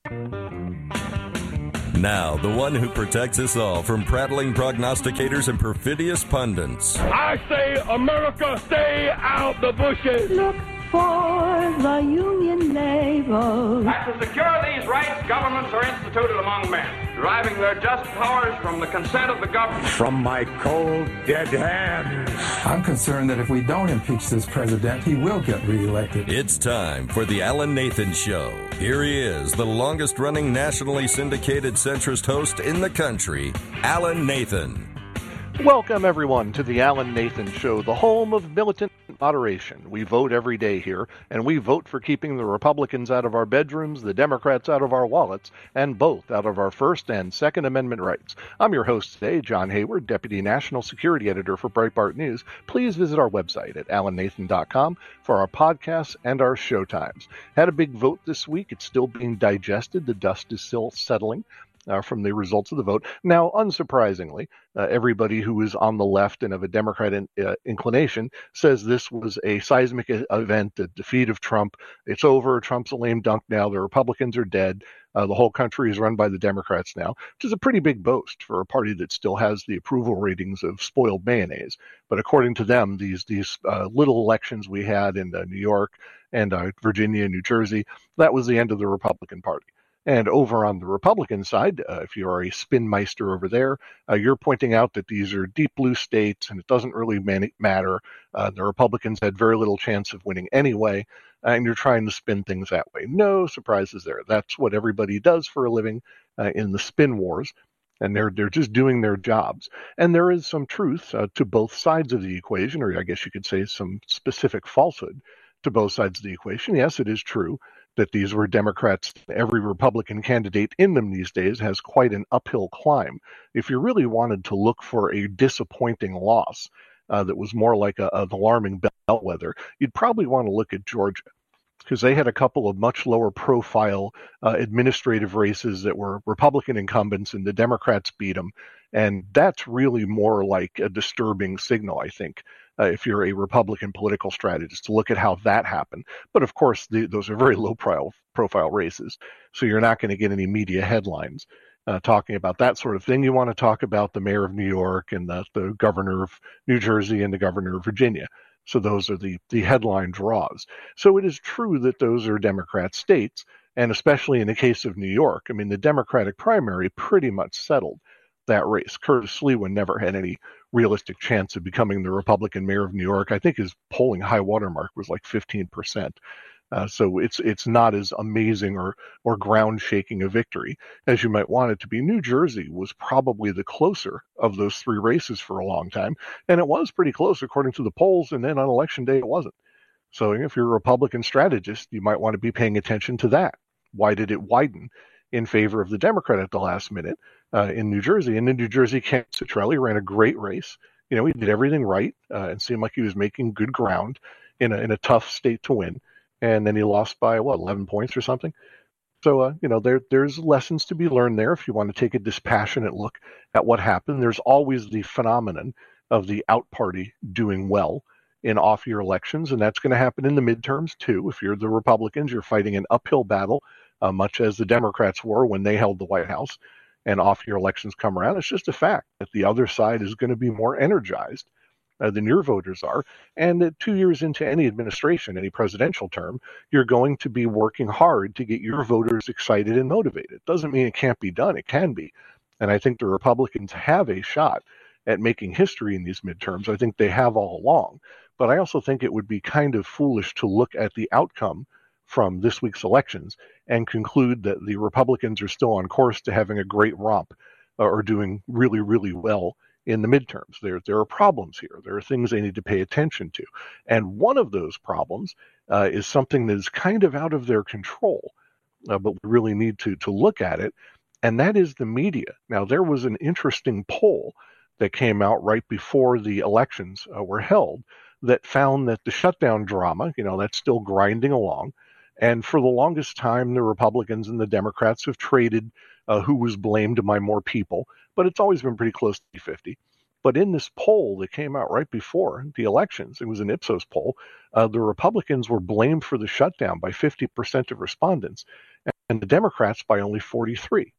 Now, the one who protects us all from prattling prognosticators and perfidious pundits. I say, America, stay out the bushes. Look for the Union label. And to secure these rights, governments are instituted among men, deriving their just powers from the consent of the government. From my cold, dead hands. I'm concerned that if we don't impeach this president, he will get reelected. It's time for the Alan Nathan Show. Here he is, the longest-running nationally syndicated centrist host in the country, Alan Nathan. Welcome, everyone, to the Alan Nathan Show, the home of militant moderation. We vote every day here, and we vote for keeping the Republicans out of our bedrooms, the Democrats out of our wallets, and both out of our First and Second Amendment rights. I'm your host today, John Hayward, Deputy National Security Editor for Breitbart News. Please visit our website at allennathan.com for our podcasts and our show times. Had a big vote this week. It's still being digested. The dust is still settling from the results of the vote. Now, unsurprisingly, everybody who is on the left and of a Democrat inclination says this was a seismic event, a defeat of Trump. It's over. Trump's a lame dunk now. The Republicans are dead. The whole country is run by the Democrats now, which is a pretty big boast for a party that still has the approval ratings of spoiled mayonnaise. But according to them, these little elections we had in New York and Virginia and New Jersey, that was the end of the Republican Party. And over on the Republican side, if you are a spinmeister over there, you're pointing out that these are deep blue states and it doesn't really matter. The Republicans had very little chance of winning anyway, and you're trying to spin things that way. No surprises there. That's what everybody does for a living in the spin wars, and they're just doing their jobs. And there is some truth to both sides of the equation, or I guess you could say some specific falsehood to both sides of the equation. Yes, it is true that these were Democrats. Every Republican candidate in them these days has quite an uphill climb. If you really wanted to look for a disappointing loss that was more like an alarming bellwether, you'd probably want to look at Georgia, because they had a couple of much lower profile administrative races that were Republican incumbents, and the Democrats beat them. And that's really more like a disturbing signal, I think, if you're a Republican political strategist, to look at how that happened. But of course, those are very low profile races, so you're not going to get any media headlines talking about that sort of thing. You want to talk about the mayor of New York and the governor of New Jersey and the governor of Virginia. So those are the headline draws. So it is true that those are Democrat states, and especially in the case of New York, I mean, the Democratic primary pretty much settled that race. Curtis Sliwa never had any realistic chance of becoming the Republican mayor of New York. I think his polling high watermark was like 15%. So it's not as amazing or ground shaking a victory as you might want it to be. New Jersey was probably the closer of those three races for a long time, and it was pretty close according to the polls, and then on election day it wasn't. So if you're a Republican strategist, you might want to be paying attention to that. Why did it widen in favor of the Democrat at the last minute in New Jersey? And in New Jersey, Ken Citrelli ran a great race. You know, he did everything right and seemed like he was making good ground in a tough state to win. And then he lost by, 11 points or something. So, there's lessons to be learned there if you want to take a dispassionate look at what happened. There's always the phenomenon of the out party doing well in off-year elections, and that's going to happen in the midterms, too. If you're the Republicans, you're fighting an uphill battle, much as the Democrats were when they held the White House, and off-year elections come around. It's just a fact that the other side is going to be more energized than your voters are. And 2 years into any administration, any presidential term, you're going to be working hard to get your voters excited and motivated. Doesn't mean it can't be done. It can be. And I think the Republicans have a shot at making history in these midterms. I think they have all along. But I also think it would be kind of foolish to look at the outcome from this week's elections and conclude that the Republicans are still on course to having a great romp or doing really, really well in the midterms. There are problems here. There are things they need to pay attention to. And one of those problems is something that is kind of out of their control, but we really need to look at it, and that is the media. Now, there was an interesting poll that came out right before the elections were held that found that the shutdown drama, that's still grinding along. And for the longest time, the Republicans and the Democrats have traded who was blamed by more people, but it's always been pretty close to 50. But in this poll that came out right before the elections, it was an Ipsos poll, the Republicans were blamed for the shutdown by 50% of respondents. And and the Democrats by only 43.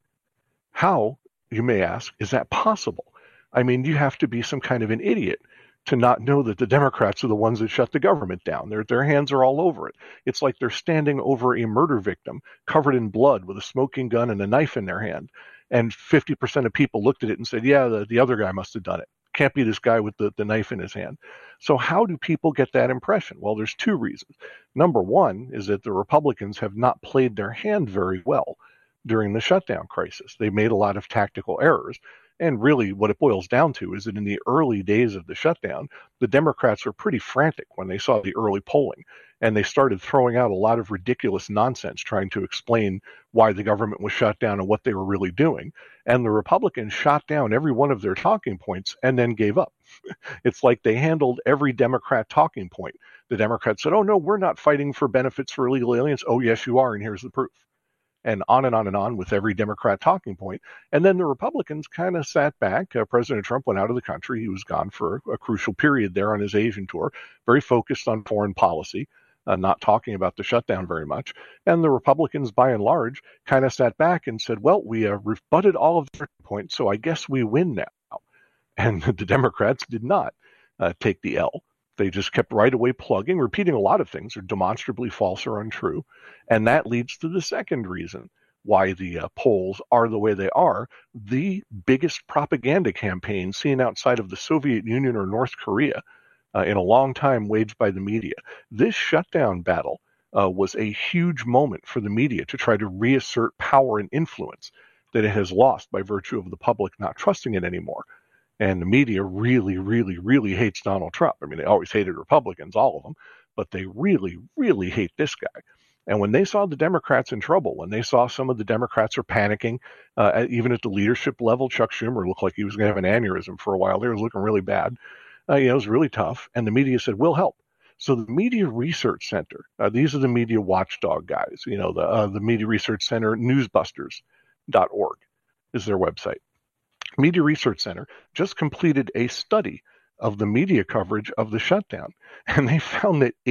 How, you may ask, is that possible? I mean, you have to be some kind of an idiot to not know that the Democrats are the ones that shut the government down. Their hands are all over it. It's like they're standing over a murder victim covered in blood with a smoking gun and a knife in their hand. And 50% of people looked at it and said, yeah, the other guy must have done it. Can't be this guy with the knife in his hand. So how do people get that impression? Well, there's two reasons. Number one is that the Republicans have not played their hand very well during the shutdown crisis. They made a lot of tactical errors. And really what it boils down to is that in the early days of the shutdown, the Democrats were pretty frantic when they saw the early polling. And they started throwing out a lot of ridiculous nonsense trying to explain why the government was shut down and what they were really doing. And the Republicans shot down every one of their talking points and then gave up. It's like they handled every Democrat talking point. The Democrats said, oh, no, we're not fighting for benefits for illegal aliens. Oh, yes, you are, and here's the proof. And on and on and on with every Democrat talking point. And then the Republicans kind of sat back. President Trump went out of the country. He was gone for a crucial period there on his Asian tour, very focused on foreign policy. Not talking about the shutdown very much. And the Republicans, by and large, kind of sat back and said, well, we rebutted all of their points, so I guess we win now. And the Democrats did not take the L. They just kept right away plugging, repeating a lot of things are demonstrably false or untrue. And that leads to the second reason why the polls are the way they are. The biggest propaganda campaign seen outside of the Soviet Union or North Korea in a long time waged by the media. This shutdown battle was a huge moment for the media to try to reassert power and influence that it has lost by virtue of the public not trusting it anymore. And the media really, really, really hates Donald Trump. I mean, they always hated Republicans, all of them, but they really, really hate this guy. And when they saw the Democrats in trouble, when they saw some of the Democrats are panicking, even at the leadership level, Chuck Schumer looked like he was going to have an aneurysm for a while. They was looking really bad. It was really tough. And the media said, we'll help. So the Media Research Center, these are the media watchdog guys, the Media Research Center, newsbusters.org is their website. Media Research Center just completed a study of the media coverage of the shutdown. And they found that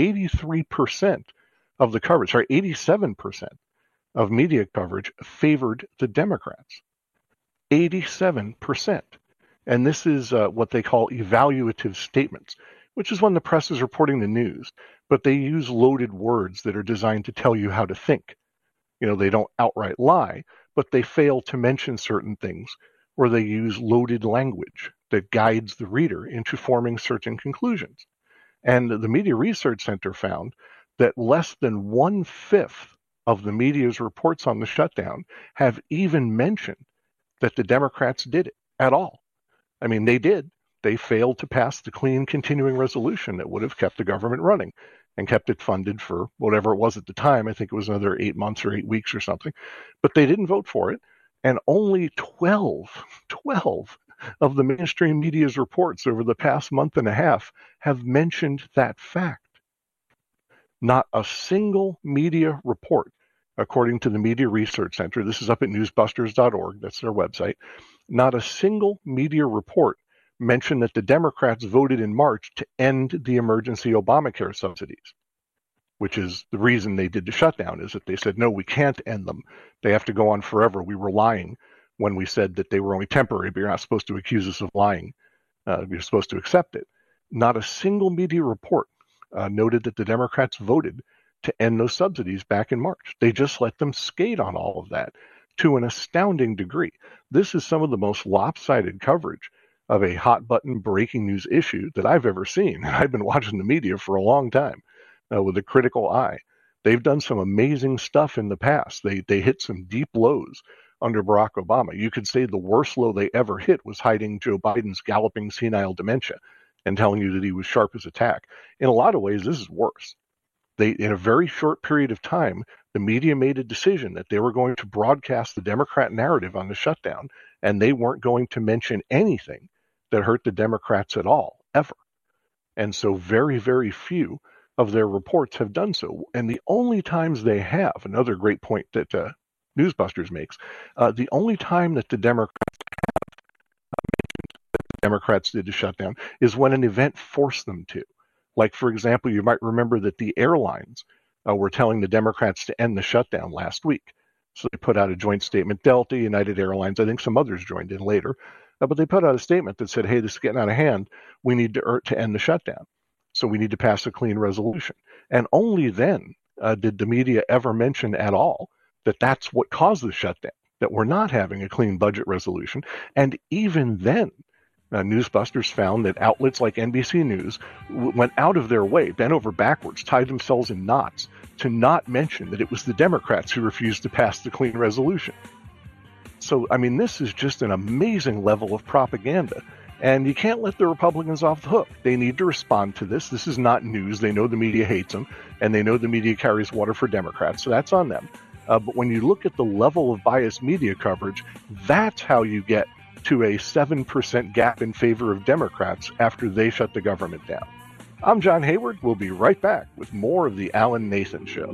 87% of media coverage favored the Democrats. 87%. And this is what they call evaluative statements, which is when the press is reporting the news, but they use loaded words that are designed to tell you how to think. They don't outright lie, but they fail to mention certain things, or they use loaded language that guides the reader into forming certain conclusions. And the Media Research Center found that less than 1/5 of the media's reports on the shutdown have even mentioned that the Democrats did it at all. I mean, they did. They failed to pass the clean continuing resolution that would have kept the government running and kept it funded for whatever it was at the time. I think it was another 8 months or 8 weeks or something. But they didn't vote for it. And only 12 of the mainstream media's reports over the past month and a half have mentioned that fact. Not a single media report, according to the Media Research Center, this is up at newsbusters.org, that's their website, not a single media report mentioned that the Democrats voted in March to end the emergency Obamacare subsidies, which is the reason they did the shutdown, is that they said, no, we can't end them. They have to go on forever. We were lying when we said that they were only temporary, but you're not supposed to accuse us of lying. You're supposed to accept it. Not a single media report noted that the Democrats voted to end those subsidies back in March. They just let them skate on all of that to an astounding degree. This is some of the most lopsided coverage of a hot-button breaking news issue that I've ever seen. I've been watching the media for a long time with a critical eye. They've done some amazing stuff in the past. They hit some deep lows under Barack Obama. You could say the worst low they ever hit was hiding Joe Biden's galloping senile dementia and telling you that he was sharp as a tack. In a lot of ways, this is worse. In a very short period of time, the media made a decision that they were going to broadcast the Democrat narrative on the shutdown, and they weren't going to mention anything that hurt the Democrats at all, ever. And so very, very few of their reports have done so. And the only times they have, another great point that Newsbusters makes, the only time that the Democrats did the shutdown is when an event forced them to. Like, for example, you might remember that the airlines were telling the Democrats to end the shutdown last week. So they put out a joint statement. Delta, United Airlines, I think some others joined in later. But they put out a statement that said, hey, this is getting out of hand. We need to end the shutdown. So we need to pass a clean resolution. And only then did the media ever mention at all that that's what caused the shutdown, that we're not having a clean budget resolution. And even then, Newsbusters found that outlets like NBC News went out of their way, bent over backwards, tied themselves in knots to not mention that it was the Democrats who refused to pass the clean resolution. So, I mean, this is just an amazing level of propaganda. And you can't let the Republicans off the hook. They need to respond to this. This is not news. They know the media hates them, and they know the media carries water for Democrats, so that's on them. But when you look at the level of biased media coverage, that's how you get to a 7% gap in favor of Democrats after they shut the government down. I'm John Hayward. We'll be right back with more of the Alan Nathan Show.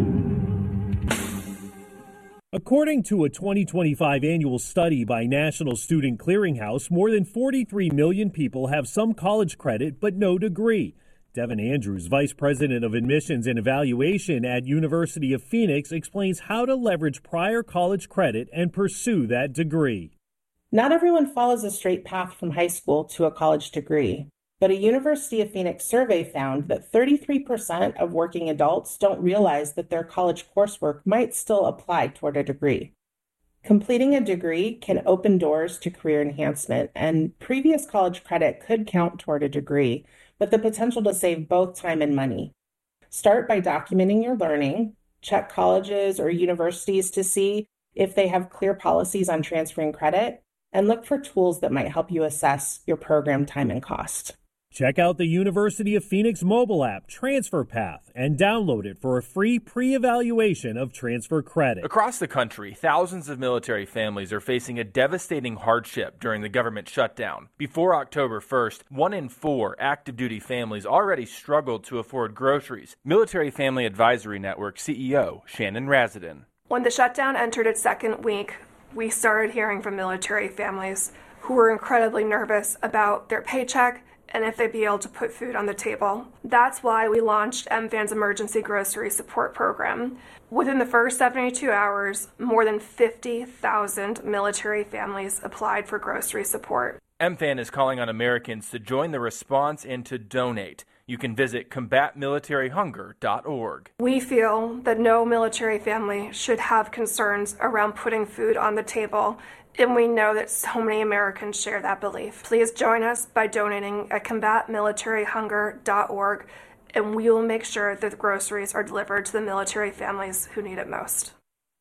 According to a 2025 annual study by National Student Clearinghouse, more than 43 million people have some college credit but no degree. Devin Andrews, Vice President of Admissions and Evaluation at University of Phoenix, explains how to leverage prior college credit and pursue that degree. Not everyone follows a straight path from high school to a college degree, but a University of Phoenix survey found that 33% of working adults don't realize that their college coursework might still apply toward a degree. Completing a degree can open doors to career enhancement, and previous college credit could count toward a degree, with the potential to save both time and money. Start by documenting your learning, check colleges or universities to see if they have clear policies on transferring credit, and look for tools that might help you assess your program time and cost. Check out the University of Phoenix mobile app, Transfer Path, and download it for a free pre-evaluation of transfer credit. Across the country, thousands of military families are facing a devastating hardship during the government shutdown. Before October 1st, 1 in 4 active duty families already struggled to afford groceries. Military Family Advisory Network CEO Shannon Razadin. When the shutdown entered its second week, we started hearing from military families who were incredibly nervous about their paycheck and if they'd be able to put food on the table. That's why we launched MFAN's Emergency Grocery Support Program. Within the first 72 hours, more than 50,000 military families applied for grocery support. MFAN is calling on Americans to join the response and to donate. You can visit combatmilitaryhunger.org. We feel that no military family should have concerns around putting food on the table, and we know that so many Americans share that belief. Please join us by donating at combatmilitaryhunger.org, and we will make sure that the groceries are delivered to the military families who need it most.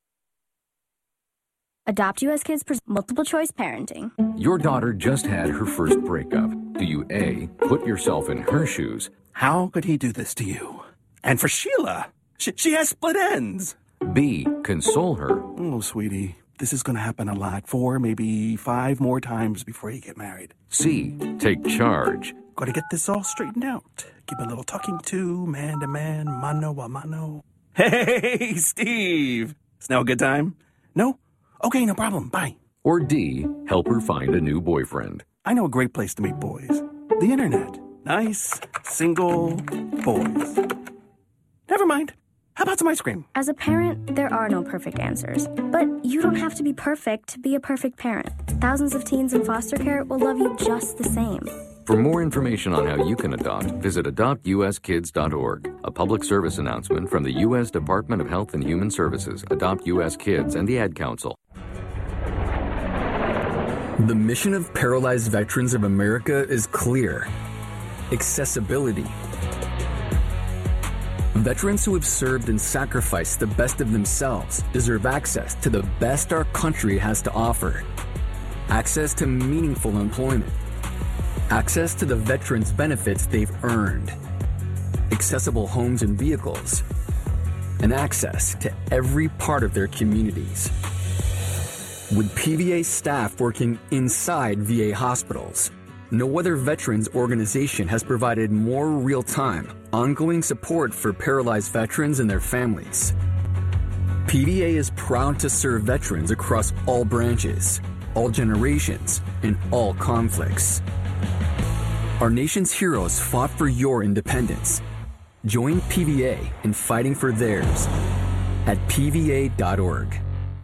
Adopt US Kids presents multiple choice parenting. Your daughter just had her first breakup. Do you A, put yourself in her shoes? How could he do this to you? And for Sheila, she has split ends. B, console her. Oh, sweetie, this is going to happen a lot. 4, maybe 5 more times before you get married. C, take charge. Got to get this all straightened out. Give a little talking to, man to man, mano a mano. Hey, Steve. Is now a good time? No? Okay, no problem. Bye. Or D, help her find a new boyfriend. I know a great place to meet boys. The internet. Nice, single boys. Never mind. How about some ice cream? As a parent, there are no perfect answers. But you don't have to be perfect to be a perfect parent. Thousands of teens in foster care will love you just the same. For more information on how you can adopt, visit adoptuskids.org. A public service announcement from the U.S. Department of Health and Human Services, Adopt U.S. Kids, and the Ad Council. The mission of Paralyzed Veterans of America is clear. Accessibility. Veterans who have served and sacrificed the best of themselves deserve access to the best our country has to offer. Access to meaningful employment. Access to the veterans' benefits they've earned. Accessible homes and vehicles. And access to every part of their communities. With PVA staff working inside VA hospitals, no other veterans organization has provided more real-time, ongoing support for paralyzed veterans and their families. PVA is proud to serve veterans across all branches, all generations, and all conflicts. Our nation's heroes fought for your independence. Join PVA in fighting for theirs at PVA.org.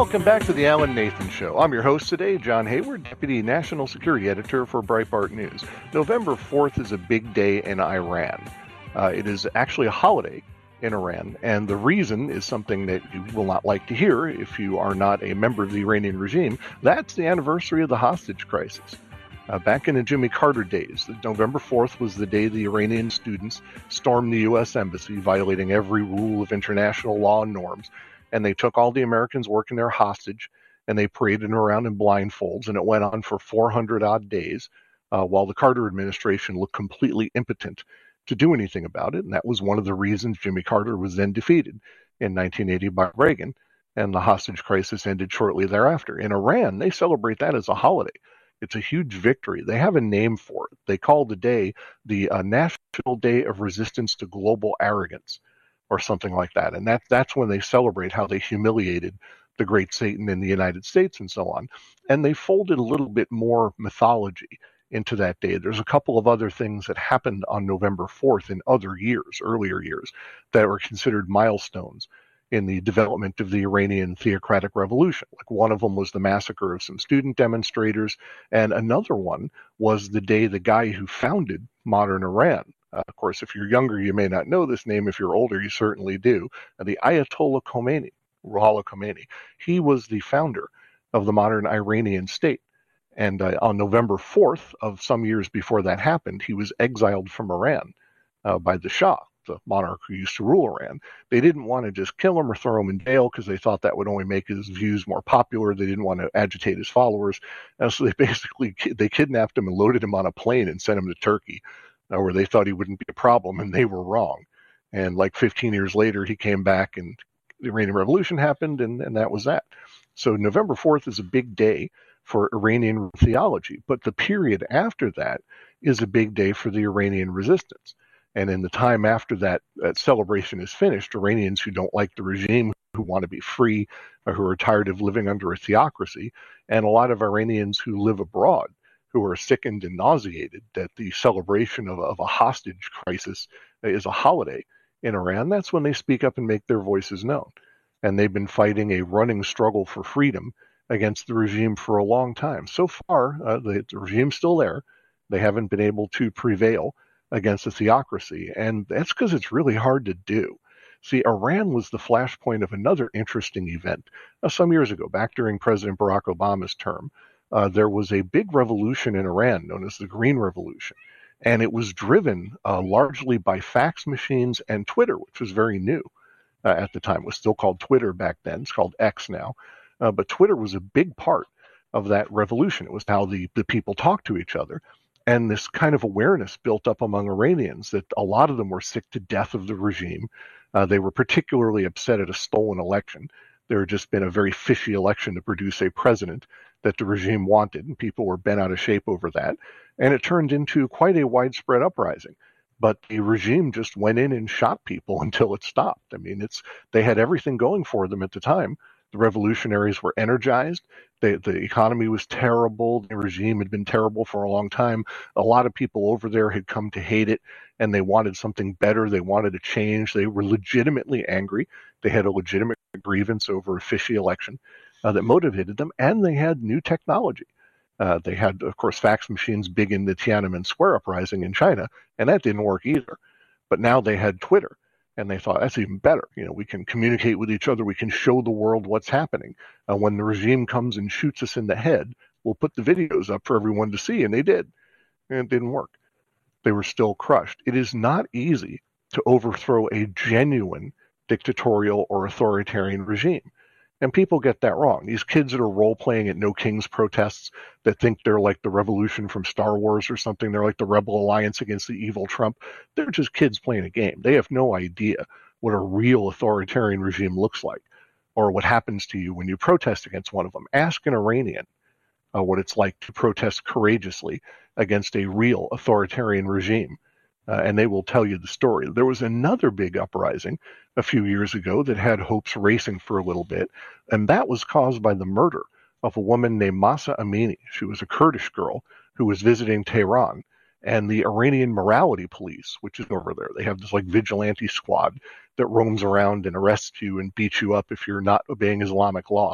Welcome back to the Alan Nathan Show. I'm your host today, John Hayward, Deputy National Security Editor for Breitbart News. November 4th is a big day in Iran. It is actually a holiday in Iran, and the reason is something that you will not like to hear if you are not a member of the Iranian regime. That's the anniversary of the hostage crisis. Back in the Jimmy Carter days, November 4th was the day the Iranian students stormed the U.S. Embassy, violating every rule of international law and norms. And they took all the Americans working there hostage, and they paraded them around in blindfolds, and it went on for 400-odd days, while the Carter administration looked completely impotent to do anything about it. And that was one of the reasons Jimmy Carter was then defeated in 1980 by Reagan, and the hostage crisis ended shortly thereafter. In Iran, they celebrate that as a holiday. It's a huge victory. They have a name for it. They call the day the National Day of Resistance to Global Arrogance, or something like that. And that's when they celebrate how they humiliated the great Satan in the United States and so on. And they folded a little bit more mythology into that day. There's a couple of other things that happened on November 4th in other years, earlier years, that were considered milestones in the development of the Iranian theocratic revolution. Like one of them was the massacre of some student demonstrators, and another one was the day the guy who founded modern Iran, of course, if you're younger, you may not know this name. If you're older, you certainly do. The Ayatollah Khomeini, Ruhollah Khomeini, he was the founder of the modern Iranian state. And on November 4th of some years before that happened, he was exiled from Iran by the Shah, the monarch who used to rule Iran. They didn't want to just kill him or throw him in jail because they thought that would only make his views more popular. They didn't want to agitate his followers. So they kidnapped him and loaded him on a plane and sent him to Turkey, where they thought he wouldn't be a problem, and they were wrong. And like 15 years later, he came back and the Iranian Revolution happened, and that was that. So November 4th is a big day for Iranian theology, but the period after that is a big day for the Iranian resistance. And in the time after that celebration is finished, Iranians who don't like the regime, who want to be free, or who are tired of living under a theocracy, and a lot of Iranians who live abroad, who are sickened and nauseated that the celebration of a hostage crisis is a holiday in Iran, that's when they speak up and make their voices known. And they've been fighting a running struggle for freedom against the regime for a long time. So far, the regime's still there. They haven't been able to prevail against a theocracy, and that's because it's really hard to do. See, Iran was the flashpoint of another interesting event. Some years ago, back during President Barack Obama's term, there was a big revolution in Iran known as the Green Revolution. And it was driven largely by fax machines and Twitter, which was very new at the time. It was still called Twitter back then. It's called X now. But Twitter was a big part of that revolution. It was how the people talked to each other. And this kind of awareness built up among Iranians that a lot of them were sick to death of the regime. They were particularly upset at a stolen election. There had just been a very fishy election to produce a president that the regime wanted, and people were bent out of shape over that. And it turned into quite a widespread uprising. But the regime just went in and shot people until it stopped. I mean, they had everything going for them at the time. The revolutionaries were energized. The economy was terrible. The regime had been terrible for a long time. A lot of people over there had come to hate it, and they wanted something better. They wanted a change. They were legitimately angry. They had a legitimate grievance over a fishy election that motivated them, and they had new technology. They had, of course, fax machines big in the Tiananmen Square uprising in China, and that didn't work either. But now they had Twitter. And they thought, that's even better. We can communicate with each other. We can show the world what's happening. When the regime comes and shoots us in the head, we'll put the videos up for everyone to see. And they did. And it didn't work. They were still crushed. It is not easy to overthrow a genuine dictatorial or authoritarian regime. And people get that wrong. These kids that are role-playing at No Kings protests that think they're like the revolution from Star Wars or something, they're like the Rebel Alliance against the evil Trump, they're just kids playing a game. They have no idea what a real authoritarian regime looks like or what happens to you when you protest against one of them. Ask an Iranian what it's like to protest courageously against a real authoritarian regime. And they will tell you the story. There was another big uprising a few years ago that had hopes racing for a little bit, and that was caused by the murder of a woman named Mahsa Amini. She was a Kurdish girl who was visiting Tehran, and the Iranian morality police, which is over there, they have this like vigilante squad that roams around and arrests you and beats you up if you're not obeying Islamic law.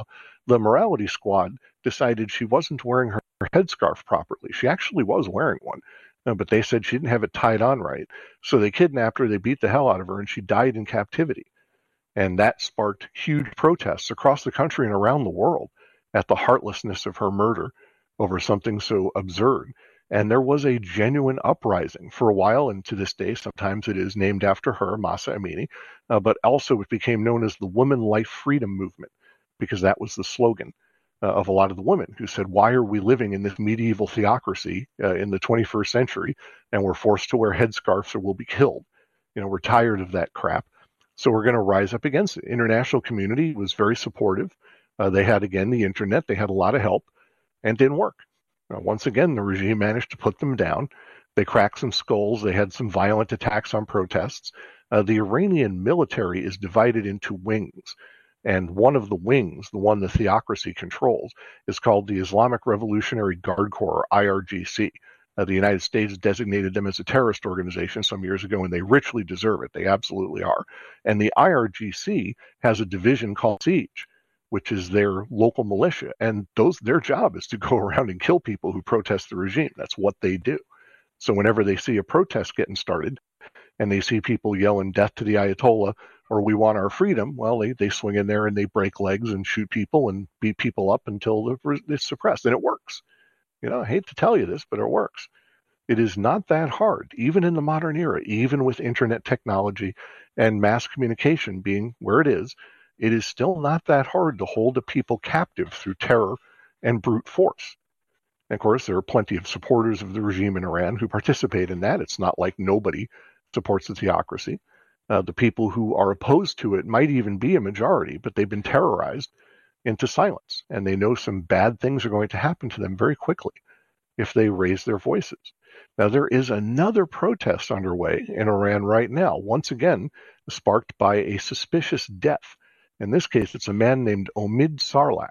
the morality squad decided she wasn't wearing her headscarf properly. She actually was wearing one, but they said she didn't have it tied on right. So they kidnapped her, they beat the hell out of her, and she died in captivity. And that sparked huge protests across the country and around the world at the heartlessness of her murder over something so absurd. And there was a genuine uprising for a while, and to this day, sometimes it is named after her, Mahsa Amini, but also it became known as the Women Life Freedom Movement, because that was the slogan of a lot of the women who said, why are we living in this medieval theocracy in the 21st century, and we're forced to wear headscarves or we'll be killed? We're tired of that crap. So we're going to rise up against it. International community was very supportive. They had, again, the internet. They had a lot of help, and it didn't work. Once again, the regime managed to put them down. They cracked some skulls. They had some violent attacks on protests. The Iranian military is divided into wings. And one of the wings, the one the theocracy controls, is called the Islamic Revolutionary Guard Corps, or IRGC. The United States designated them as a terrorist organization some years ago, and they richly deserve it. They absolutely are. And the IRGC has a division called Siege, which is their local militia. And their job is to go around and kill people who protest the regime. That's what they do. So whenever they see a protest getting started and they see people yelling death to the Ayatollah or we want our freedom, well, they swing in there and they break legs and shoot people and beat people up until it's suppressed. And it works. I hate to tell you this, but it works. It is not that hard, even in the modern era, even with internet technology and mass communication being where it is still not that hard to hold a people captive through terror and brute force. And of course, there are plenty of supporters of the regime in Iran who participate in that. It's not like nobody supports the theocracy. The people who are opposed to it might even be a majority, but they've been terrorized into silence. And they know some bad things are going to happen to them very quickly if they raise their voices. Now, there is another protest underway in Iran right now, once again sparked by a suspicious death. In this case, it's a man named Omid Sarlak,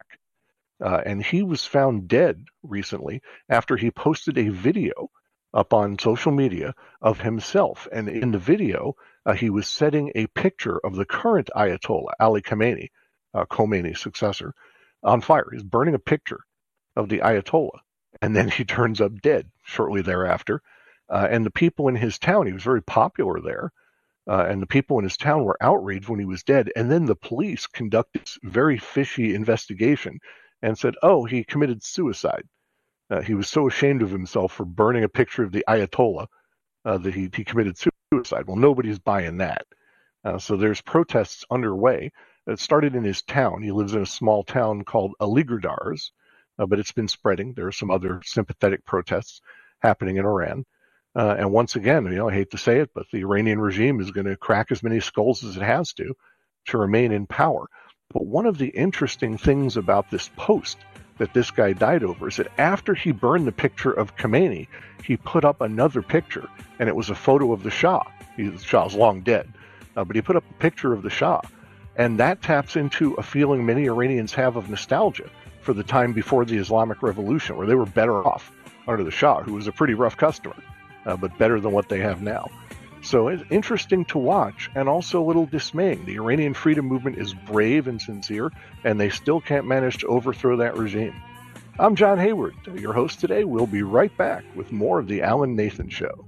and he was found dead recently after he posted a video up on social media of himself. And in the video, he was setting a picture of the current Ayatollah, Ali Khamenei, Khomeini's successor, on fire. He's burning a picture of the Ayatollah, and then he turns up dead shortly thereafter. And the people in his town, he was very popular there, and the people in his town were outraged when he was dead. And then the police conducted this very fishy investigation and said, oh, he committed suicide. He was so ashamed of himself for burning a picture of the Ayatollah that he committed suicide. Well, nobody's buying that. So there's protests underway. It started in his town. He lives in a small town called Aligarh, but it's been spreading. There are some other sympathetic protests happening in Iran. And once again, I hate to say it, but the Iranian regime is going to crack as many skulls as it has to remain in power. But one of the interesting things about this post that this guy died over is that after he burned the picture of Khomeini, he put up another picture, and it was a photo of the Shah. The Shah's long dead, but he put up a picture of the Shah. And that taps into a feeling many Iranians have of nostalgia for the time before the Islamic Revolution, where they were better off under the Shah, who was a pretty rough customer, but better than what they have now. So it's interesting to watch and also a little dismaying. The Iranian freedom movement is brave and sincere, and they still can't manage to overthrow that regime. I'm John Hayward, your host today. We'll be right back with more of the Alan Nathan Show.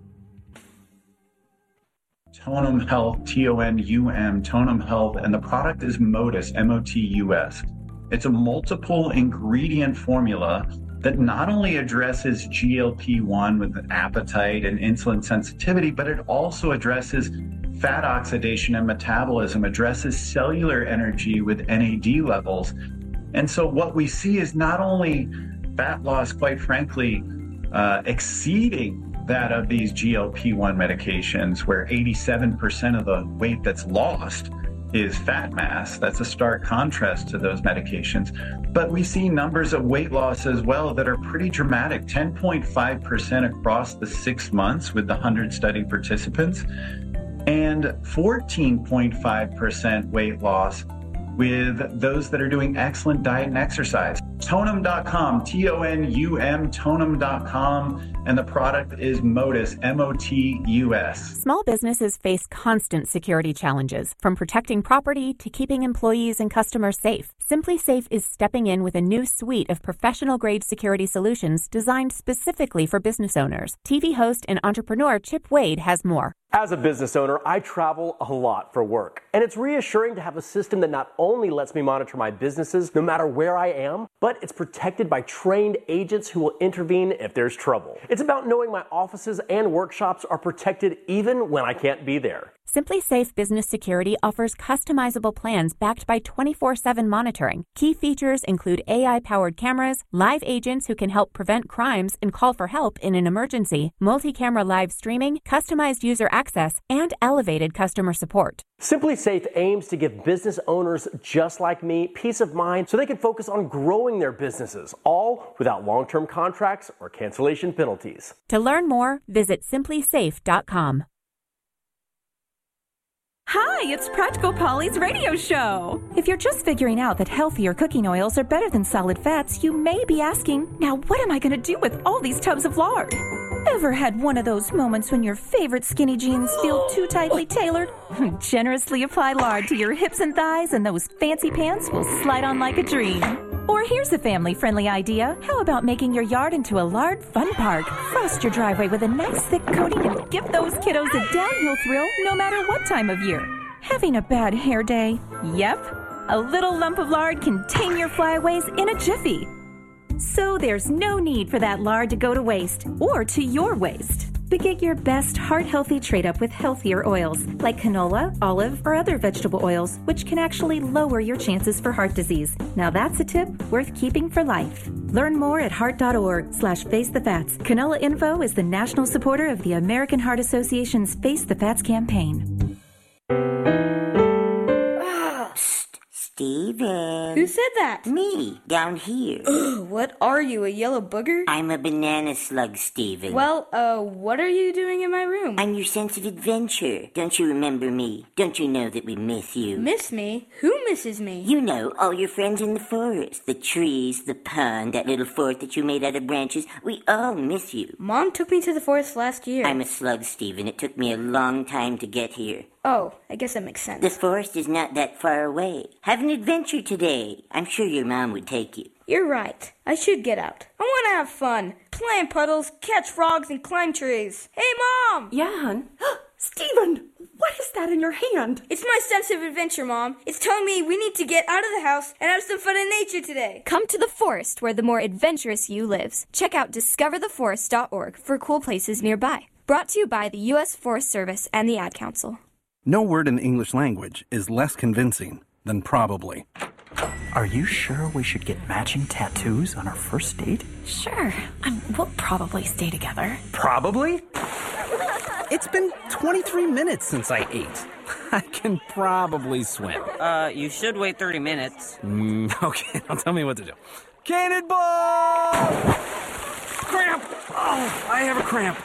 Tonum Health, T-O-N-U-M, Tonum Health, and the product is Motus, M-O-T-U-S. It's a multiple ingredient formula that not only addresses GLP-1 with appetite and insulin sensitivity, but it also addresses fat oxidation and metabolism, addresses cellular energy with NAD levels. And so what we see is not only fat loss, quite frankly, exceeding that of these GLP-1 medications, where 87% of the weight that's lost is fat mass. That's a stark contrast to those medications. But we see numbers of weight loss as well that are pretty dramatic, 10.5% across the 6 months with the 100 study participants, and 14.5% weight loss with those that are doing excellent diet and exercise. Tonum.com, Tonum, Tonum.com, and the product is Motus, MOTUS. Small businesses face constant security challenges, from protecting property to keeping employees and customers safe. SimpliSafe is stepping in with a new suite of professional-grade security solutions designed specifically for business owners. TV host and entrepreneur Chip Wade has more. As a business owner, I travel a lot for work, and it's reassuring to have a system that not only lets me monitor my businesses no matter where I am, but it's protected by trained agents who will intervene if there's trouble. It's about knowing my offices and workshops are protected even when I can't be there. SimpliSafe Business Security offers customizable plans backed by 24/7 monitoring. Key features include AI-powered cameras, live agents who can help prevent crimes and call for help in an emergency, multi-camera live streaming, customized user access, and elevated customer support. SimpliSafe aims to give business owners just like me peace of mind so they can focus on growing their businesses, all without long-term contracts or cancellation penalties. To learn more, visit simplysafe.com. Hi, it's Practical Polly's radio show. If you're just figuring out that healthier cooking oils are better than solid fats, you may be asking, now what am I going to do with all these tubs of lard? Ever had one of those moments when your favorite skinny jeans feel too tightly tailored? Generously apply lard to your hips and thighs and those fancy pants will slide on like a dream. Or here's a family-friendly idea. How about making your yard into a lard fun park? Frost your driveway with a nice thick coating and give those kiddos a downhill thrill no matter what time of year. Having a bad hair day? Yep. A little lump of lard can tame your flyaways in a jiffy. So there's no need for that lard to go to waste or to your waste. But get your best heart-healthy trade-up with healthier oils like canola, olive, or other vegetable oils, which can actually lower your chances for heart disease. Now that's a tip worth keeping for life. Learn more at heart.org/facethefats. Canola Info is the national supporter of the American Heart Association's Face the Fats campaign. Steven. Who said that? Me, down here. Ugh, what are you, a yellow booger? I'm a banana slug, Steven. Well, what are you doing in my room? I'm your sense of adventure. Don't you remember me? Don't you know that we miss you? Miss me? Who misses me? You know, all your friends in the forest. The trees, the pond, that little fort that you made out of branches. We all miss you. Mom took me to the forest last year. I'm a slug, Steven. It took me a long time to get here. Oh, I guess that makes sense. The forest is not that far away. Have an adventure today. I'm sure your mom would take you. You're right. I should get out. I want to have fun. Play in puddles, catch frogs, and climb trees. Hey, Mom! Yeah, hon? Steven, what is that in your hand? It's my sense of adventure, Mom. It's telling me we need to get out of the house and have some fun in nature today. Come to the forest where the more adventurous you lives. Check out discovertheforest.org for cool places nearby. Brought to you by the U.S. Forest Service and the Ad Council. No word in the English language is less convincing than probably. Are you sure we should get matching tattoos on our first date? Sure. We'll probably stay together. Probably? It's been 23 minutes since I ate. I can probably swim. You should wait 30 minutes. Okay, now tell me what to do. Cannonball! Cramp! Oh, I have a cramp.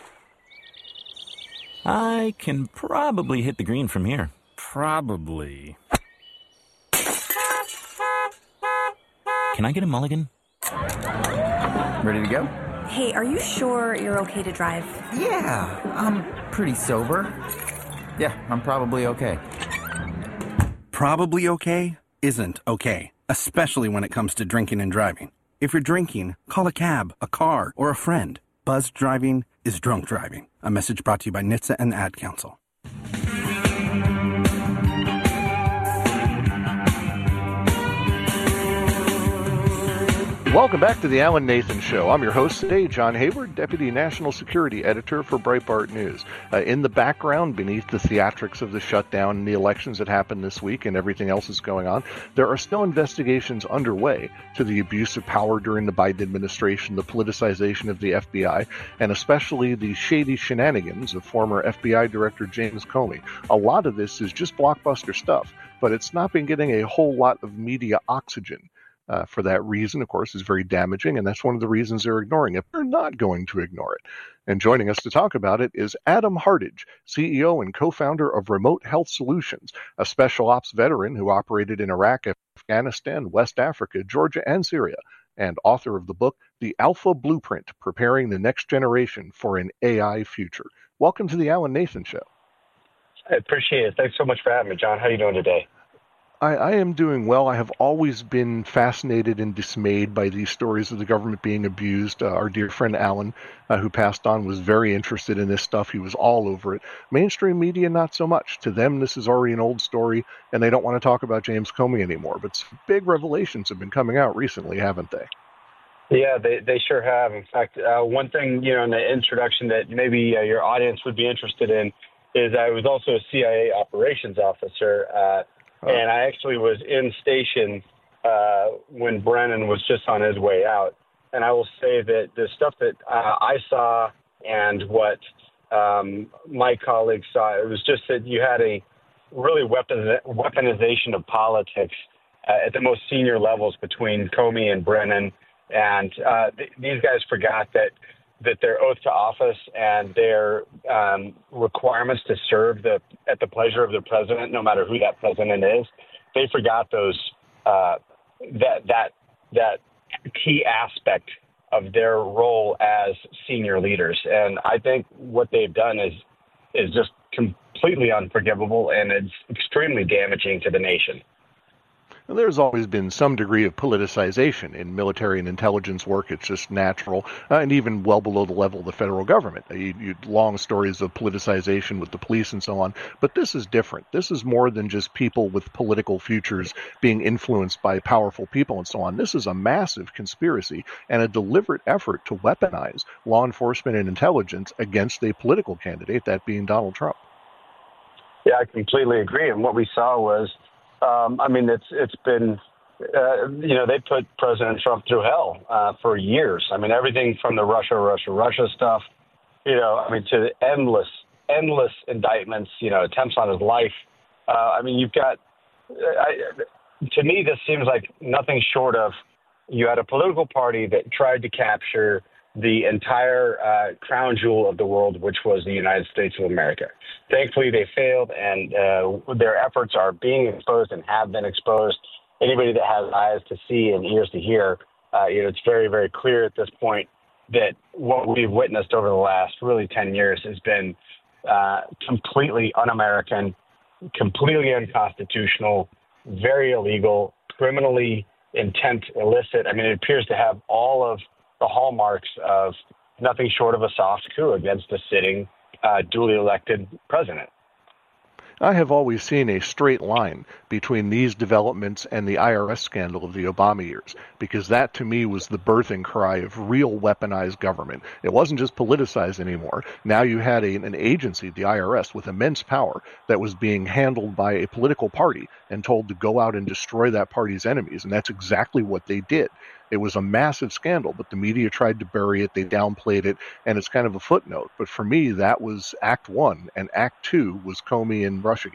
I can probably hit the green from here. Probably. Can I get a mulligan? Ready to go? Hey, are you sure you're okay to drive? Yeah, I'm pretty sober. Yeah, I'm probably okay. Probably okay isn't okay, especially when it comes to drinking and driving. If you're drinking, call a cab, a car, or a friend. Buzzed driving is drunk driving. A message brought to you by NHTSA and the Ad Council. Welcome back to the Alan Nathan Show. I'm your host today, John Hayward, Deputy National Security Editor for Breitbart News. In the background, beneath the theatrics of the shutdown and the elections that happened this week and everything else that's going on, there are still investigations underway to the abuse of power during the Biden administration, the politicization of the FBI, and especially the shady shenanigans of former FBI Director James Comey. A lot of this is just blockbuster stuff, but it's not been getting a whole lot of media oxygen. for that reason, of course, is very damaging, and that's one of the reasons they're ignoring it. They're not going to ignore it. And joining us to talk about it is Adam Hardage, CEO and co-founder of Remote Health Solutions, a special ops veteran who operated in Iraq, Afghanistan, West Africa, Georgia, and Syria, and author of the book, The Alpha Blueprint, Preparing the Next Generation for an AI Future. Welcome to the Alan Nathan Show. I appreciate it. Thanks so much for having me, John. How are you doing today? I am doing well. I have always been fascinated and dismayed by these stories of the government being abused. Our dear friend Alan, who passed on, was very interested in this stuff. He was all over it. Mainstream media, not so much. To them, this is already an old story, and they don't want to talk about James Comey anymore. But some big revelations have been coming out recently, haven't they? Yeah, they sure have. In fact, one thing, in the introduction that maybe your audience would be interested in is I was also a CIA operations officer, and I actually was in station when Brennan was just on his way out. And I will say that the stuff that I saw and what my colleagues saw, it was just that you had a really weaponization of politics at the most senior levels between Comey and Brennan. And these guys forgot that their oath to office and their requirements to serve at the pleasure of the president, no matter who that president is, they forgot those that key aspect of their role as senior leaders. And I think what they've done is just completely unforgivable, and it's extremely damaging to the nation. There's always been some degree of politicization in military and intelligence work. It's just natural, and even well below the level of the federal government. You long stories of politicization with the police and so on, but this is different. This is more than just people with political futures being influenced by powerful people and so on. This is a massive conspiracy and a deliberate effort to weaponize law enforcement and intelligence against a political candidate, that being Donald Trump. Yeah, I completely agree. And what we saw was, it's been, they put President Trump through hell for years. I mean, everything from the Russia stuff, to the endless indictments, attempts on his life. You've got, to me, this seems like nothing short of, you had a political party that tried to capture the entire crown jewel of the world, which was the United States of America. Thankfully, they failed, and their efforts are being exposed and have been exposed. Anybody that has eyes to see and ears to hear, it's very, very clear at this point that what we've witnessed over the last really 10 years has been completely un-American, completely unconstitutional, very illegal, criminally intent illicit. It appears to have all of the hallmarks of nothing short of a soft coup against a sitting duly elected president. I have always seen a straight line between these developments and the IRS scandal of the Obama years, because that to me was the birthing cry of real weaponized government. It wasn't just politicized anymore. Now you had an agency, the IRS, with immense power that was being handled by a political party and told to go out and destroy that party's enemies, and that's exactly what they did. It was a massive scandal, but the media tried to bury it. They downplayed it, and it's kind of a footnote. But for me, that was Act 1, and Act 2 was Comey and Russiagate.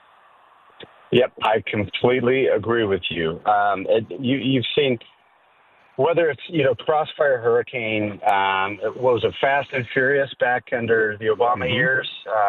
Yep, I completely agree with you. You've seen, whether it's, Crossfire Hurricane, was it Fast and Furious back under the Obama years?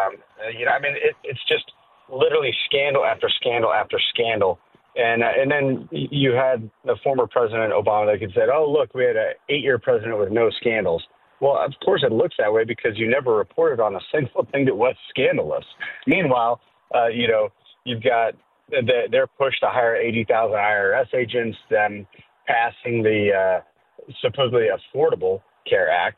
It's just literally scandal after scandal after scandal. And then you had the former President Obama that said, oh, look, we had an 8-year president with no scandals. Well, of course it looks that way because you never reported on a single thing that was scandalous. Meanwhile, you've got their push to hire 80,000 IRS agents, then passing the supposedly Affordable Care Act.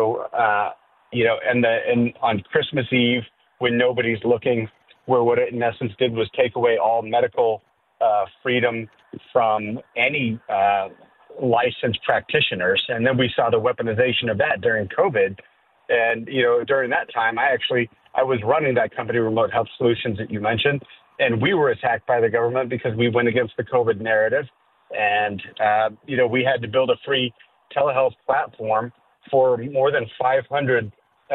And on Christmas Eve, when nobody's looking, where what it in essence did was take away all medical freedom from any licensed practitioners. And then we saw the weaponization of that during COVID. And, during that time, I was running that company, Remote Health Solutions, that you mentioned. And we were attacked by the government because we went against the COVID narrative. And, we had to build a free telehealth platform for more than 500,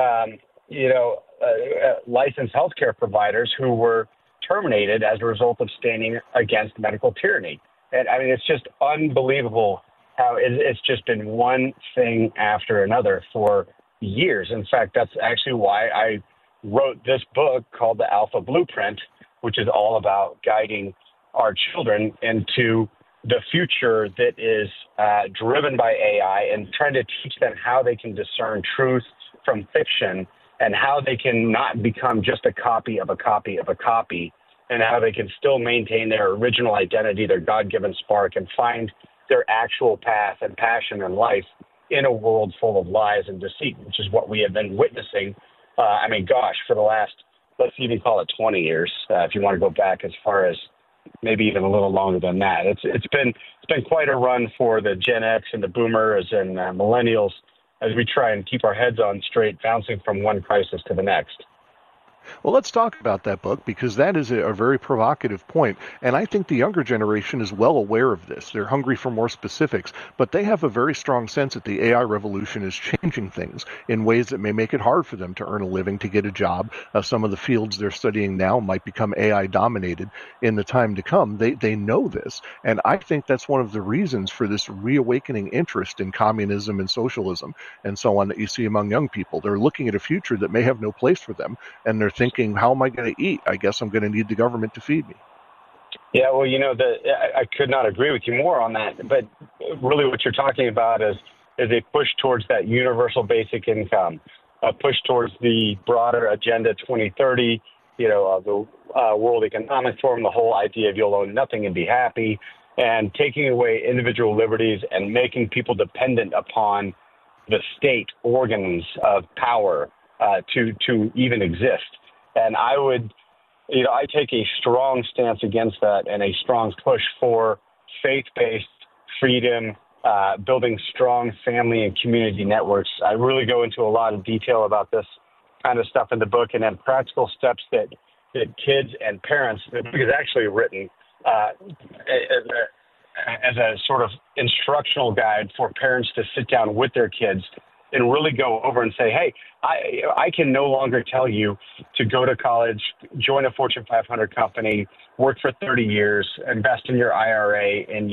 licensed healthcare providers who were terminated as a result of standing against medical tyranny. And I mean, it's just unbelievable how it's just been one thing after another for years. In fact, that's actually why I wrote this book called The Alpha Blueprint, which is all about guiding our children into the future that is driven by AI and trying to teach them how they can discern truth from fiction and how they can not become just a copy of a copy of a copy, and how they can still maintain their original identity, their God-given spark, and find their actual path and passion in life in a world full of lies and deceit, which is what we have been witnessing. For the last, let's even call it 20 years, if you want to go back as far as maybe even a little longer than that. It's been quite a run for the Gen X and the Boomers and Millennials as we try and keep our heads on straight, bouncing from one crisis to the next. Well, let's talk about that book, because that is a very provocative point, and I think the younger generation is well aware of this. They're hungry for more specifics, but they have a very strong sense that the AI revolution is changing things in ways that may make it hard for them to earn a living, to get a job. Some of the fields they're studying now might become AI-dominated in the time to come. They know this, and I think that's one of the reasons for this reawakening interest in communism and socialism and so on that you see among young people. They're looking at a future that may have no place for them, and they're thinking, how am I going to eat? I guess I'm going to need the government to feed me. Yeah, well, I could not agree with you more on that. But really what you're talking about is a push towards that universal basic income, a push towards the broader Agenda 2030, the World Economic Forum, the whole idea of you'll own nothing and be happy, and taking away individual liberties and making people dependent upon the state organs of power to even exist. And I would, I take a strong stance against that and a strong push for faith-based freedom, building strong family and community networks. I really go into a lot of detail about this kind of stuff in the book, and then practical steps that kids and parents, the book is actually written as a sort of instructional guide for parents to sit down with their kids and really go over and say, hey, I can no longer tell you to go to college, join a Fortune 500 company, work for 30 years, invest in your IRA and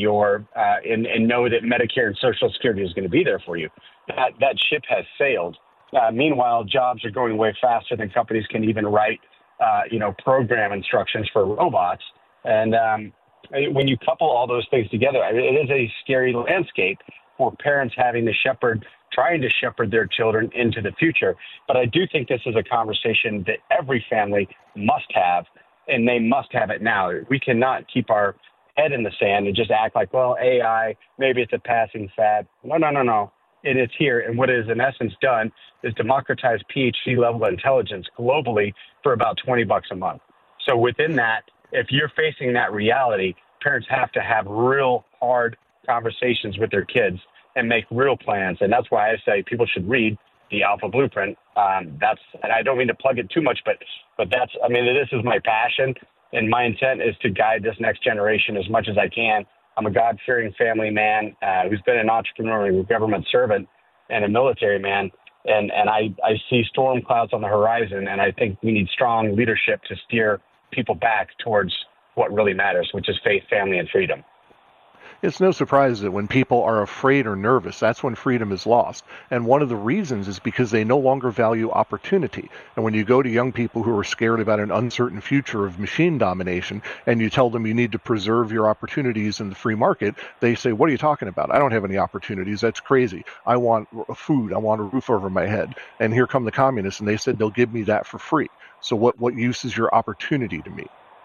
and know that Medicare and Social Security is going to be there for you. That ship has sailed. Meanwhile, jobs are going way faster than companies can even write, program instructions for robots. And when you couple all those things together, it is a scary landscape for parents trying to shepherd their children into the future. But I do think this is a conversation that every family must have, and they must have it now. We cannot keep our head in the sand and just act like, well, AI, maybe it's a passing fad. No. It is here. And what it is in essence done is democratize PhD level intelligence globally for about $20 a month. So within that, if you're facing that reality, parents have to have real hard conversations with their kids and make real plans. And that's why I say people should read The Alpha Blueprint. And I don't mean to plug it too much, but this is my passion, and my intent is to guide this next generation as much as I can. I'm a God-fearing family man who's been an entrepreneur and a government servant and a military man. And I see storm clouds on the horizon, and I think we need strong leadership to steer people back towards what really matters, which is faith, family, and freedom. It's no surprise that when people are afraid or nervous, that's when freedom is lost. And one of the reasons is because they no longer value opportunity. And when you go to young people who are scared about an uncertain future of machine domination, and you tell them you need to preserve your opportunities in the free market, they say, what are you talking about? I don't have any opportunities. That's crazy. I want food. I want a roof over my head. And here come the communists, and they said they'll give me that for free. So what use is your opportunity to me?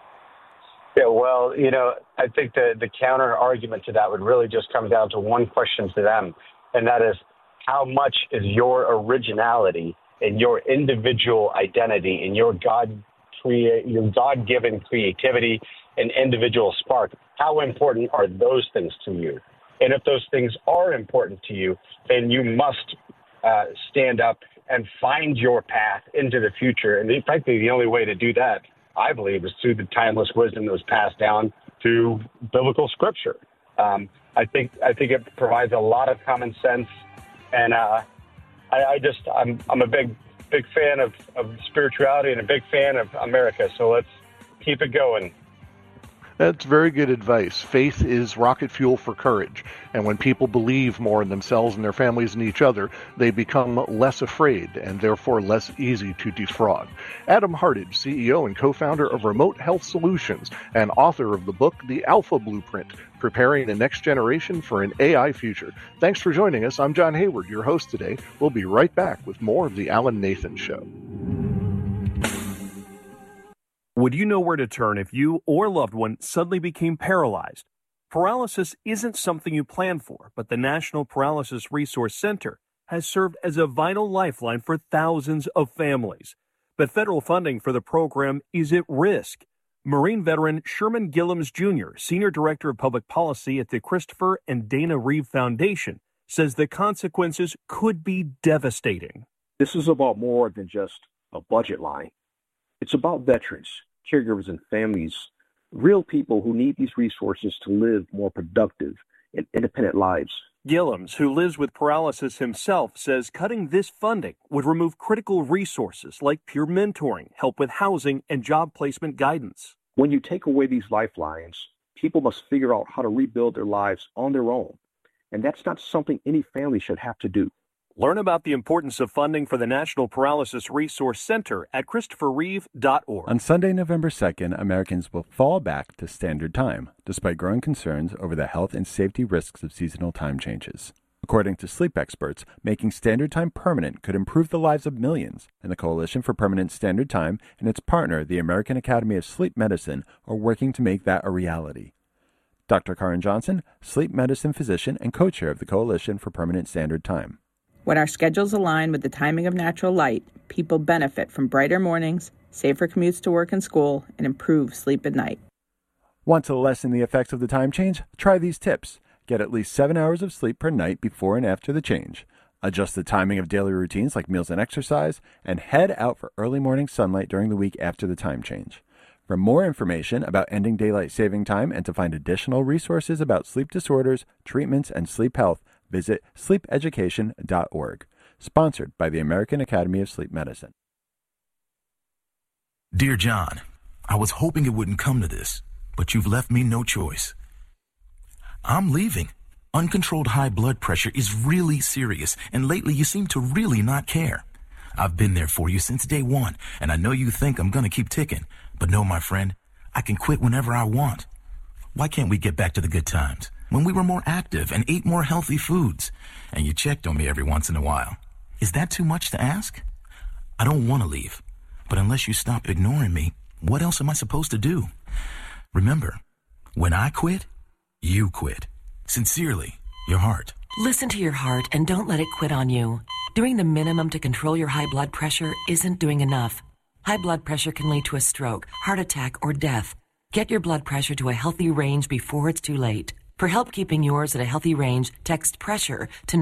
Yeah, well, I think the counter argument to that would really just come down to one question to them, and that is, how much is your originality and your individual identity and your God-given creativity and individual spark, how important are those things to you? And if those things are important to you, then you must stand up and find your path into the future. And frankly, the only way to do that, I believe, is through the timeless wisdom that was passed down through biblical scripture. I think it provides a lot of common sense, and I'm a big fan of spirituality and a big fan of America. So let's keep it going. That's very good advice. Faith is rocket fuel for courage. And when people believe more in themselves and their families and each other, they become less afraid and therefore less easy to defraud. Adam Hartage, CEO and co-founder of Remote Health Solutions and author of the book, The Alpha Blueprint, Preparing the Next Generation for an AI Future. Thanks for joining us. I'm John Hayward, your host today. We'll be right back with more of The Alan Nathan Show. Would you know where to turn if you or loved one suddenly became paralyzed? Paralysis isn't something you plan for, but the National Paralysis Resource Center has served as a vital lifeline for thousands of families. But federal funding for the program is at risk. Marine veteran Sherman Gillums Jr., Senior Director of Public Policy at the Christopher and Dana Reeve Foundation, says the consequences could be devastating. This is about more than just a budget line. It's about veterans, caregivers, and families, real people who need these resources to live more productive and independent lives. Gillums, who lives with paralysis himself, says cutting this funding would remove critical resources like peer mentoring, help with housing, and job placement guidance. When you take away these lifelines, people must figure out how to rebuild their lives on their own. And that's not something any family should have to do. Learn about the importance of funding for the National Paralysis Resource Center at ChristopherReeve.org. On Sunday, November 2nd, Americans will fall back to standard time, despite growing concerns over the health and safety risks of seasonal time changes. According to sleep experts, making standard time permanent could improve the lives of millions, and the Coalition for Permanent Standard Time and its partner, the American Academy of Sleep Medicine, are working to make that a reality. Dr. Karen Johnson, sleep medicine physician and co-chair of the Coalition for Permanent Standard Time. When our schedules align with the timing of natural light, people benefit from brighter mornings, safer commutes to work and school, and improved sleep at night. Want to lessen the effects of the time change? Try these tips. Get at least 7 hours of sleep per night before and after the change. Adjust the timing of daily routines like meals and exercise, and head out for early morning sunlight during the week after the time change. For more information about ending daylight saving time and to find additional resources about sleep disorders, treatments, and sleep health, visit sleepeducation.org. Sponsored by the American Academy of Sleep Medicine. Dear John, I was hoping it wouldn't come to this, but you've left me no choice. I'm leaving. Uncontrolled high blood pressure is really serious, and lately you seem to really not care. I've been there for you since day one, and I know you think I'm gonna keep ticking, but no, my friend, I can quit whenever I want. Why can't we get back to the good times? When we were more active and ate more healthy foods, and you checked on me every once in a while. Is that too much to ask? I don't want to leave, but unless you stop ignoring me, what else am I supposed to do? Remember, when I quit, you quit. Sincerely, your heart. Listen to your heart and don't let it quit on you. Doing the minimum to control your high blood pressure isn't doing enough. High blood pressure can lead to a stroke, heart attack, or death. Get your blood pressure to a healthy range before it's too late. For help keeping yours at a healthy range, text PRESSURE to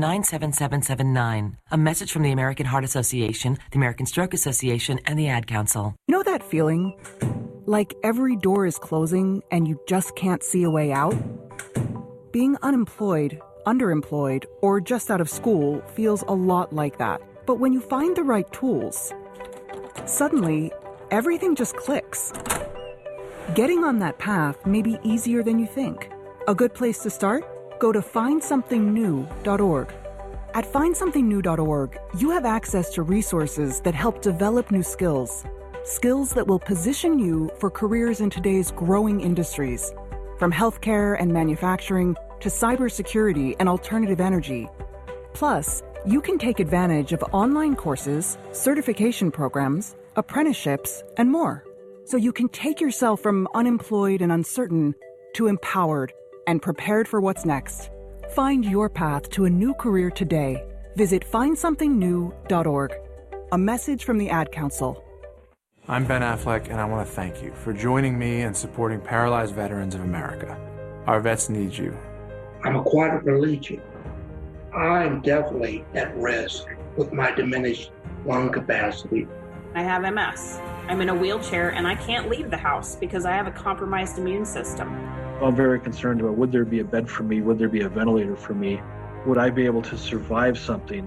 97779. A message from the American Heart Association, the American Stroke Association, and the Ad Council. You know that feeling? Like every door is closing and you just can't see a way out? Being unemployed, underemployed, or just out of school feels a lot like that. But when you find the right tools, suddenly everything just clicks. Getting on that path may be easier than you think. A good place to start? Go to findsomethingnew.org. At findsomethingnew.org, you have access to resources that help develop new skills. Skills that will position you for careers in today's growing industries, from healthcare and manufacturing to cybersecurity and alternative energy. Plus, you can take advantage of online courses, certification programs, apprenticeships, and more. So you can take yourself from unemployed and uncertain to empowered and prepared for what's next. Find your path to a new career today. Visit findsomethingnew.org. A message from the Ad Council. I'm Ben Affleck, and I want to thank you for joining me in supporting Paralyzed Veterans of America. Our vets need you. I'm a quadriplegic. I'm definitely at risk with my diminished lung capacity. I have MS. I'm in a wheelchair and I can't leave the house because I have a compromised immune system. I'm very concerned about, would there be a bed for me? Would there be a ventilator for me? Would I be able to survive something?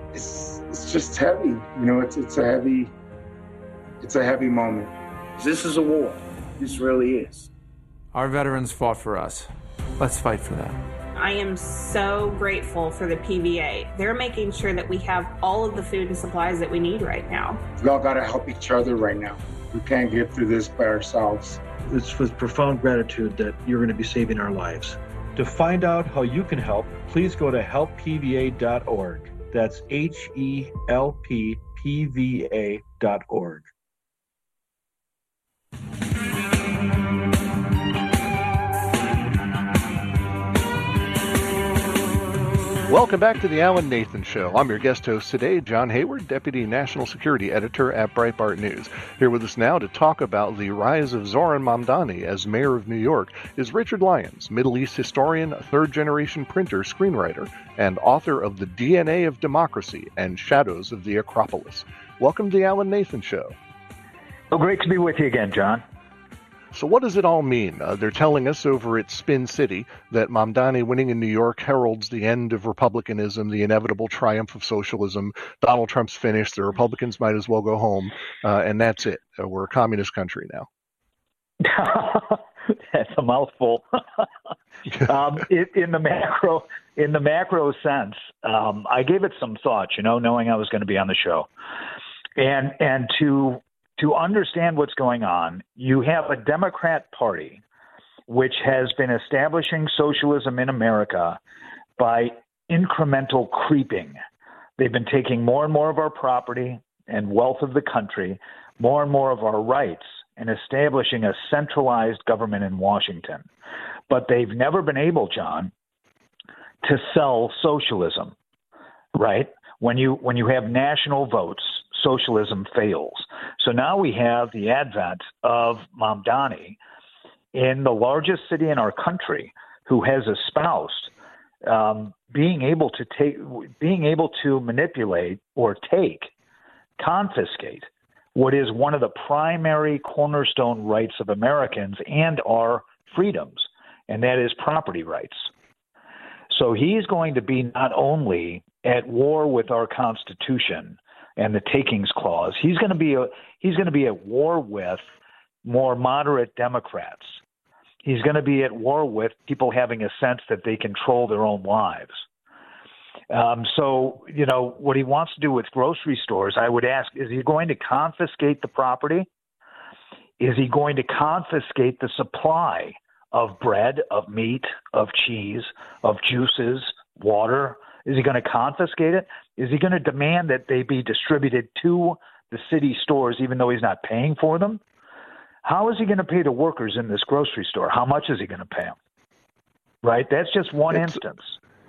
It's just heavy. You know, it's a heavy moment. This is a war. This really is. Our veterans fought for us. Let's fight for them. I am so grateful for the PVA. They're making sure that we have all of the food and supplies that we need right now. We all got to help each other right now. We can't get through this by ourselves. It's with profound gratitude that you're going to be saving our lives. To find out how you can help, please go to helppva.org. That's HELPPVA.org. Welcome back to the Alan Nathan Show. I'm your guest host today, John Hayward, Deputy National Security Editor at Breitbart News. Here with us now to talk about the rise of Zohran Mamdani as mayor of New York is Richard Lyons, Middle East historian, third-generation printer, screenwriter, and author of The DNA of Democracy and Shadows of the Acropolis. Welcome to the Alan Nathan Show. Oh, great to be with you again, John. So what does it all mean? They're telling us over at Spin City that Mamdani winning in New York heralds the end of republicanism, the inevitable triumph of socialism. Donald Trump's finished. The Republicans might as well go home. And that's it. We're a communist country now. That's a mouthful. In the macro sense, I gave it some thought, knowing I was going to be on the show. And to understand what's going on, you have a Democrat Party which has been establishing socialism in America by incremental creeping. They've been taking more and more of our property and wealth of the country, more and more of our rights, and establishing a centralized government in Washington. But they've never been able, John, to sell socialism, right? When you have national votes, socialism fails. So now we have the advent of Mamdani in the largest city in our country, who has espoused being able to manipulate or confiscate what is one of the primary cornerstone rights of Americans and our freedoms, and that is property rights. So he's going to be not only at war with our Constitution and the Takings Clause, he's going to be at war with more moderate Democrats. He's going to be at war with people having a sense that they control their own lives. So, what he wants to do with grocery stores, I would ask, is he going to confiscate the property? Is he going to confiscate the supply of bread, of meat, of cheese, of juices, water? Is he going to confiscate it? Is he going to demand that they be distributed to the city stores even though he's not paying for them? How is he going to pay the workers in this grocery store? How much is he going to pay them? Right? That's just one instance.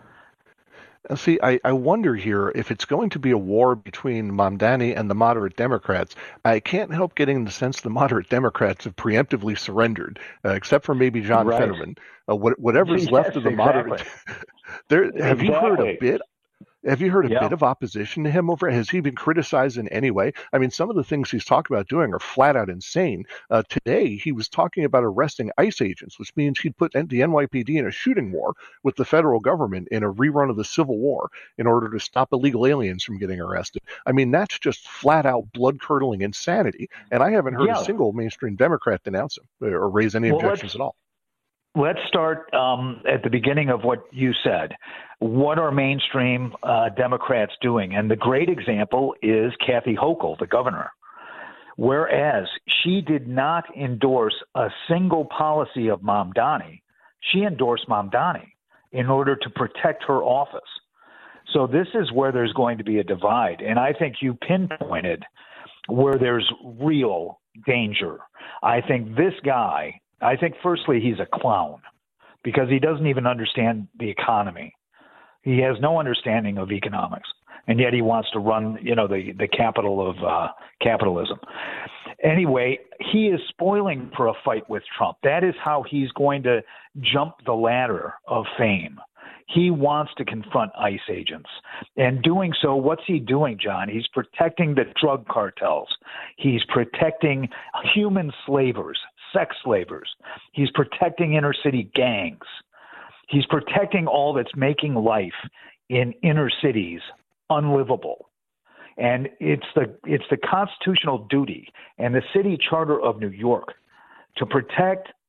See, I wonder here if it's going to be a war between Mamdani and the moderate Democrats. I can't help getting the sense the moderate Democrats have preemptively surrendered, except for maybe John Fetterman. Whatever's left of the moderate. Have you heard a bit? Have you heard a bit of opposition to him over? Has he been criticized in any way? I mean, some of the things he's talked about doing are flat out insane. Today, he was talking about arresting ICE agents, which means he'd put the NYPD in a shooting war with the federal government in a rerun of the Civil War in order to stop illegal aliens from getting arrested. I mean, that's just flat out blood-curdling insanity. And I haven't heard a single mainstream Democrat denounce him or raise any objections at all. Let's start at the beginning of what you said. What are mainstream Democrats doing? And the great example is Kathy Hochul, the governor. Whereas she did not endorse a single policy of Mamdani, she endorsed Mamdani in order to protect her office. So this is where there's going to be a divide. And I think you pinpointed where there's real danger. I think this guy, firstly, he's a clown because he doesn't even understand the economy. He has no understanding of economics, and yet he wants to run, the capital of capitalism. Anyway, he is spoiling for a fight with Trump. That is how he's going to jump the ladder of fame. He wants to confront ICE agents. And doing so, what's he doing, John? He's protecting the drug cartels. He's protecting human slavers, sex slavers. He's protecting inner city gangs. He's protecting all that's making life in inner cities unlivable. And it's the constitutional duty and the city charter of New York to protect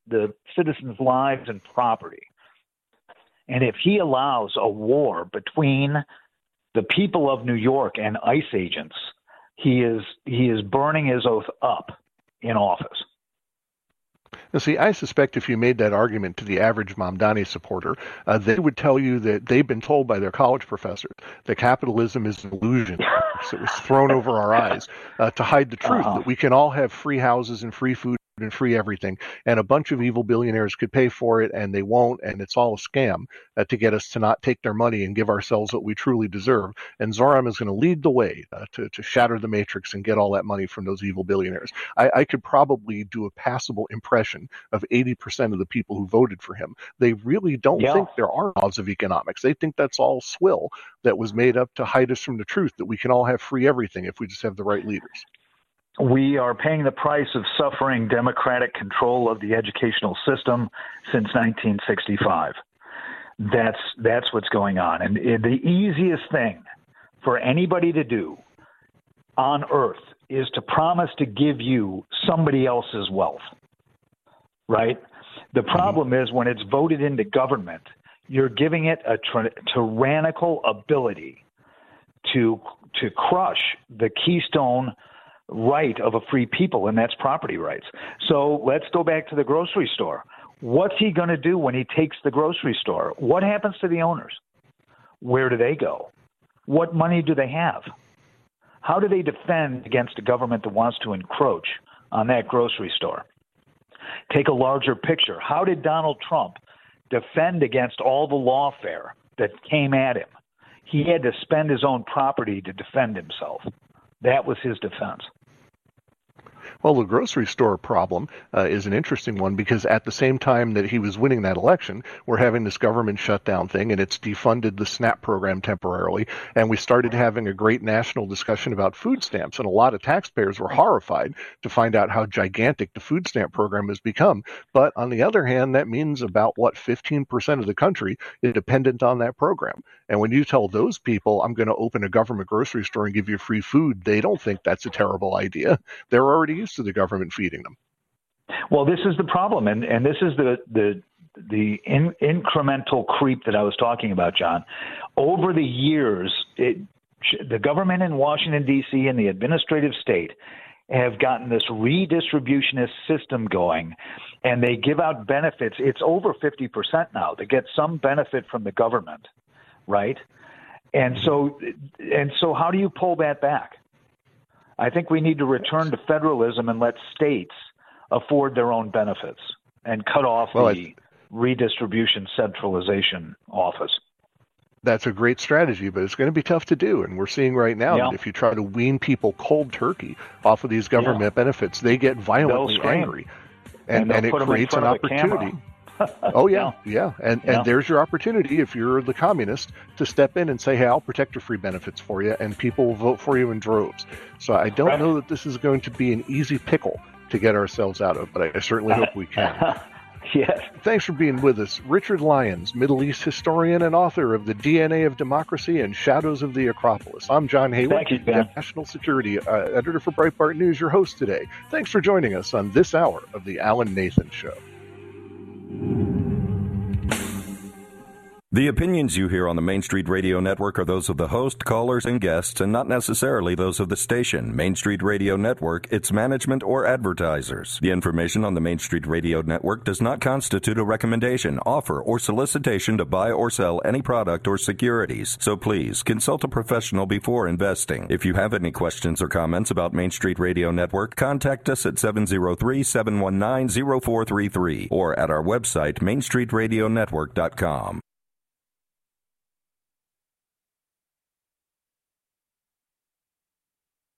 the citizens' lives and property. And if he allows a war between the people of New York and ICE agents, he is burning his oath up in office. Now, see, I suspect if you made that argument to the average Mamdani supporter, they would tell you that they've been told by their college professors that capitalism is an illusion that was thrown over our eyes to hide the truth, that we can all have free houses and free food and free everything, and a bunch of evil billionaires could pay for it, and they won't, and it's all a scam to get us to not take their money and give ourselves what we truly deserve. And Zoran is going to lead the way to shatter the matrix and get all that money from those evil billionaires. I could probably do a passable impression of 80% of the people who voted for him. They really don't think there are laws of economics. They think that's all swill that was made up to hide us from the truth, that we can all have free everything if we just have the right leaders. We are paying the price of suffering democratic control of the educational system since 1965. That's what's going on. And the easiest thing for anybody to do on earth is to promise to give you somebody else's wealth, right? The problem is when it's voted into government, you're giving it a tyrannical ability to crush the keystone right of a free people, and that's property rights. So let's go back to the grocery store. What's he going to do when he takes the grocery store? What happens to the owners? Where do they go? What money do they have? How do they defend against a government that wants to encroach on that grocery store? Take a larger picture. How did Donald Trump defend against all the lawfare that came at him? He had to spend his own property to defend himself. That was his defense. Well, the grocery store problem is an interesting one because at the same time that he was winning that election, we're having this government shutdown thing, and it's defunded the SNAP program temporarily, and we started having a great national discussion about food stamps, and a lot of taxpayers were horrified to find out how gigantic the food stamp program has become. But on the other hand, that means about, 15% of the country is dependent on that program. And when you tell those people, I'm going to open a government grocery store and give you free food, they don't think that's a terrible idea. They're already used to the government feeding them. Well, this is the problem, and this is the incremental creep that I was talking about, John. Over the years, the government in Washington, D.C. and the administrative state have gotten this redistributionist system going, and they give out benefits. It's over 50% now. They get some benefit from the government, right? And so how do you pull that back? I think we need to return to federalism and let states afford their own benefits and cut off the redistribution centralization office. That's a great strategy, but it's going to be tough to do. And we're seeing right now that if you try to wean people cold turkey off of these government benefits, they get violently angry. And it creates an opportunity. Oh, yeah. And there's your opportunity, if you're the communist, to step in and say, hey, I'll protect your free benefits for you, and people will vote for you in droves. So I don't know that this is going to be an easy pickle to get ourselves out of, but I certainly hope we can. Yes. Thanks for being with us. Richard Lyons, Middle East historian and author of The DNA of Democracy and Shadows of the Acropolis. I'm John Haywood, Thank you, Ben. National Security Editor for Breitbart News, your host today. Thanks for joining us on this hour of The Alan Nathan Show. The opinions you hear on the Main Street Radio Network are those of the host, callers, and guests, and not necessarily those of the station, Main Street Radio Network, its management, or advertisers. The information on the Main Street Radio Network does not constitute a recommendation, offer, or solicitation to buy or sell any product or securities. So please, consult a professional before investing. If you have any questions or comments about Main Street Radio Network, contact us at 703-719-0433 or at our website, mainstreetradionetwork.com.